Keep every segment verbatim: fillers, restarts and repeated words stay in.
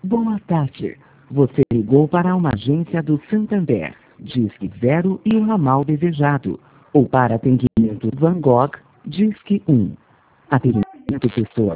Boa tarde. Você ligou para uma agência do Santander, Disque Zero e o ramal desejado. Ou para atendimento Van Gogh, Disque um. Atendimento pessoa.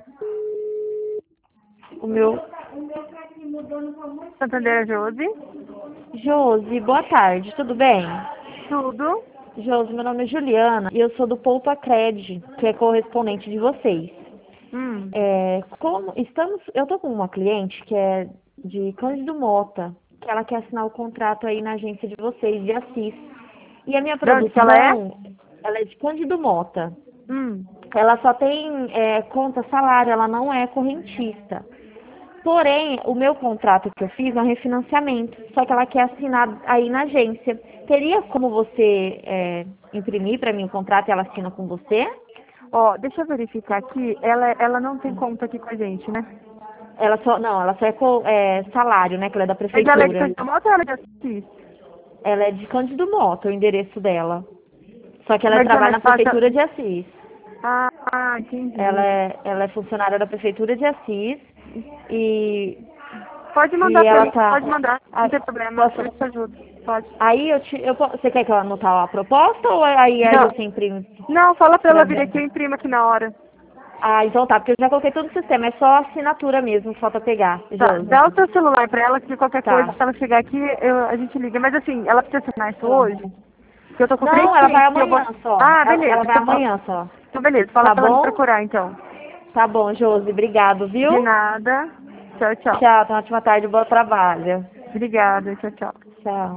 O meu... Santander, Josi. Josi, boa tarde, tudo bem? Tudo. Josi, meu nome é Juliana e eu sou do Poupa Cred, que é correspondente de vocês. Hum. É, como estamos, eu tô com uma cliente que é de Cândido Mota, que ela quer assinar o contrato aí na agência de vocês, de Assis. E a minha De onde que produção, ela é? ela é de Cândido Mota. Hum. Ela só tem é, conta salário, ela não é correntista. Porém, o meu contrato que eu fiz é um refinanciamento, só que ela quer assinar aí na agência. Teria como você é, imprimir para mim o contrato e ela assina com você? Ó, deixa eu verificar aqui. Ela, ela não tem conta aqui com a gente, né? Ela só, não, ela só é, co- é salário, né, que ela é da Mas ela é de prefeitura. Cantamota ou ela é de Assis? Ela é de Cândido Mota, o endereço dela. Só que ela Mas é trabalha mais na fácil- prefeitura de Assis. Ah, ah, entendi. Ela é, ela é funcionária da prefeitura de Assis e, Pode mandar e pra ela mim, tá... pode mandar. Não a- tem problema, posso- eu te ajudo. Pode. Aí eu te, eu, po- você quer que eu anotar a proposta ou aí, aí Não. você imprime? Não, fala pra Pra ela vir mim. aqui, eu imprimo aqui na hora. Ah, então tá, porque eu já coloquei todo o sistema, é só assinatura mesmo, falta pegar. Tá, Josi. dá o seu celular pra ela, que qualquer Tá. coisa, se ela chegar aqui, eu, a gente liga. Mas assim, ela precisa assinar isso hoje? Porque eu tô com três Não, ela vai clientes que eu vou... amanhã só. Ah, Ela, beleza. ela vai então, amanhã só. Então, beleza. Fala Tá pra ela me bom? procurar, então. Tá bom, Josi, obrigado, viu? De nada. Tchau, tchau. Tchau, tenha uma ótima tarde, bom trabalho. Obrigada. Tchau, tchau. Tchau.